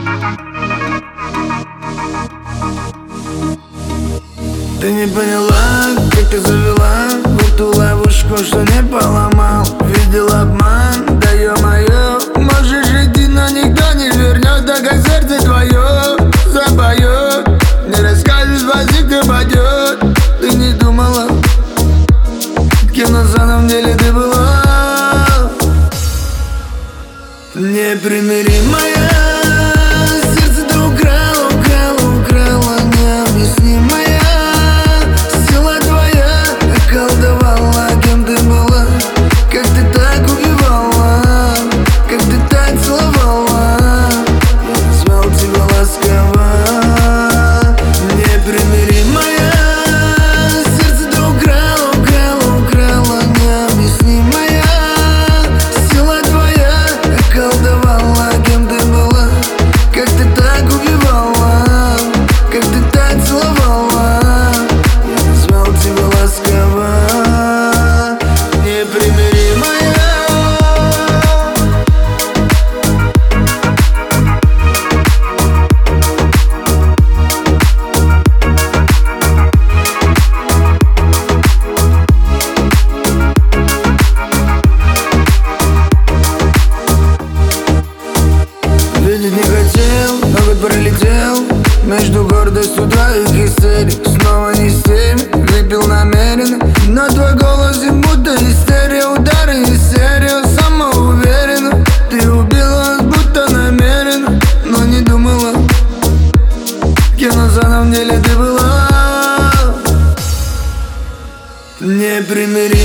Ты не поняла, как ты завела в эту ловушку, что не поломал. Видел обман, да ё-моё. Можешь идти, но никто не вернет, так как сердце твое запоет. Не расскажешь, спасибо, ты пойдет. Ты не думала, кем на самом деле ты была. Непримиримая, сердце ты украла, украла, украла, необъяснимая. Сила твоя околдовала, кем ты была. Как ты так убивала, как ты так целовала. Я назвал тебя ласково. Непримиримая, сердце ты украла, украла, украла, необъяснимая. Сила твоя околдовала, кем ты была. Как ты так убивала, как ты так целовала. Я назвал тебя ласково. Непримиримая. Видеть не хотел, но год пролетел между гордостью твоих истерик. Снова не с теми, выпил намеренно, но твой голос и будто истерия. Удары и серия, самоуверенно. Ты убила, будто намеренно, но не думала, кем на самом деле ты была. Непримиримая.